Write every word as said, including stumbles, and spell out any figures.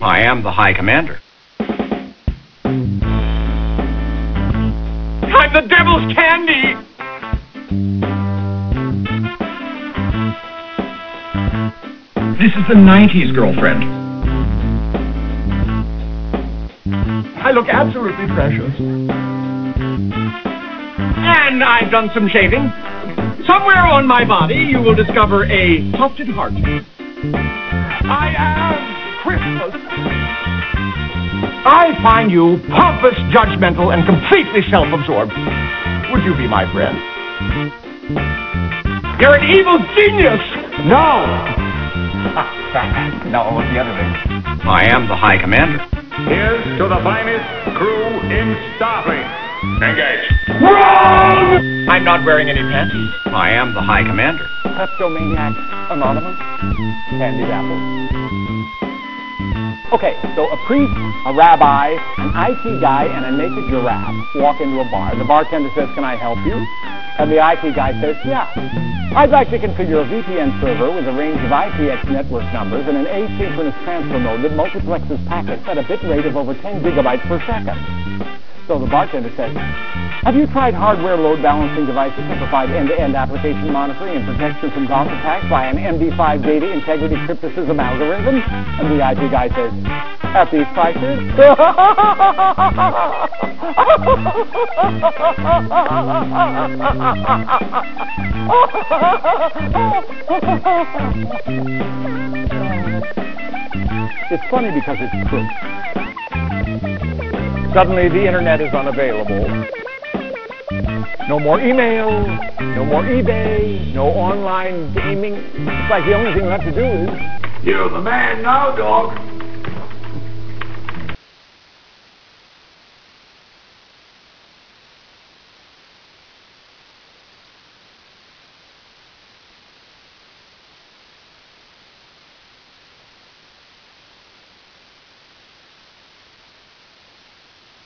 I am the High Commander. I'm the devil's candy! This is the nineties, girlfriend. I look absolutely precious. And I've done some shaving. Somewhere on my body, you will discover a tufted heart. I am Christmas. I find you pompous, judgmental, and completely self-absorbed. Would you be my friend? You're an evil genius! No! No, what's the other thing? I am the High Commander. Here's to the finest crew in Starfleet. Engage. Wrong! I'm not wearing any panties. I am the High Commander. Kleptomaniac Anonymous? Candy apple? Okay, so a priest, a rabbi, an I T guy, and a naked giraffe walk into a bar. The bartender says, "Can I help you?" And the I T guy says, "Yeah. I'd like to configure a V P N server with a range of I P X network numbers and an asynchronous transfer mode that multiplexes packets at a bit rate of over ten gigabytes per second." So the bartender says, "Have you tried hardware load balancing devices to provide end-to-end application monitoring and protection from DOS attacks by an M D five data integrity crypticism algorithm?" And the I T guy says, "At these prices?" It's funny because it's true. Suddenly the internet is unavailable. No more email, no more eBay, no online gaming. It's like the only thing left to do is... You're the man now, dog.